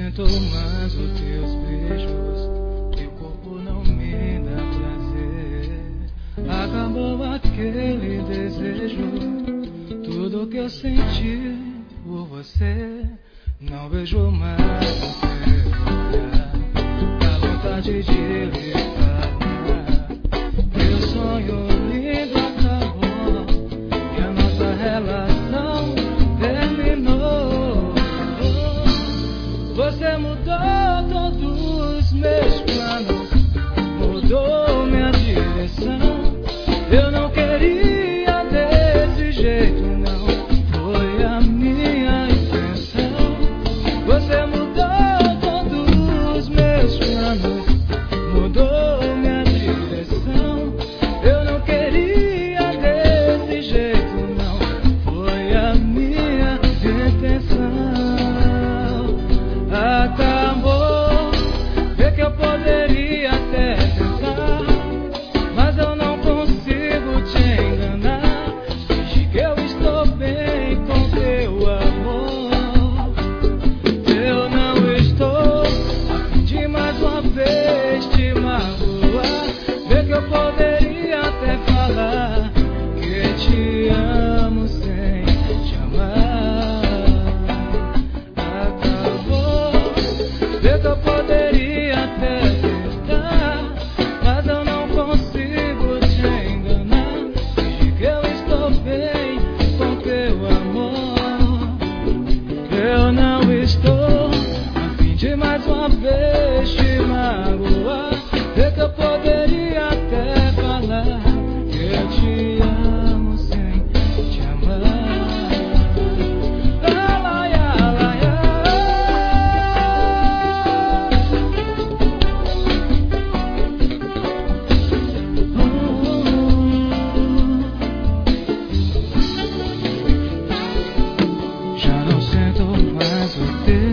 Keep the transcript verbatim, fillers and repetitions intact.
sinto mais os teus beijos, teu corpo não me dá prazer. Acabou aquele desejo, tudo que eu senti por você. Não vejo mais o teu olhar, dá vontade de lhe falar. Meu sonho lindo acabou e a nossa relação terminou. Você mudou todos os meus planos, mudou minha direção. Eu não queria desse jeito, não foi a minha intenção. Você mudou todos os meus planos, mudou minha direção. Eu não queria desse jeito, não foi a minha intenção. Acabou, vê que eu poderia até tentar, mas eu não consigo te enganar. Finge que eu estou bem com teu amor. Eu não estou a fim de mais uma vez te magoar. Vê que eu poderia até falar que te amo sem te amar. Acabou, vê que eu poderia até tentar, mas eu não consigo te enganar. Finge que eu estou bem com teu amor. Eu não estou a fim de mais uma vez te magoar. Vê que eu poderia até falar que eu te amo sem te amar. Lá, lá, lá, já não sinto mais o teu